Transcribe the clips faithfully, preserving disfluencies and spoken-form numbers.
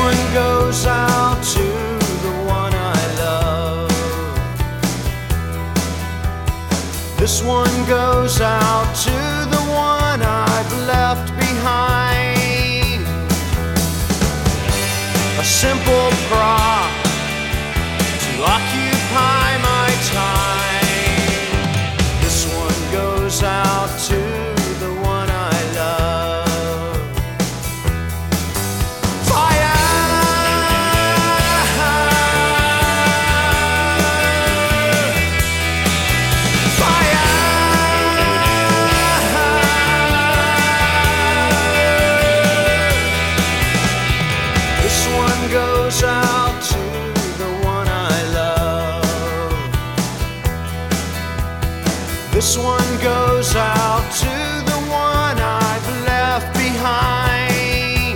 one goes out to the one I love. This one goes out to the one I've left behind. A simple prop to occupy my time. This one goes out to the one I love. Fire! Fire! This one goes out to the one I love. This one goes out to the one I've left behind.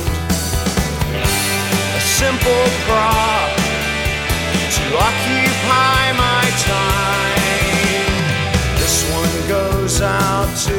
A simple prop to occupy my time. This one goes out to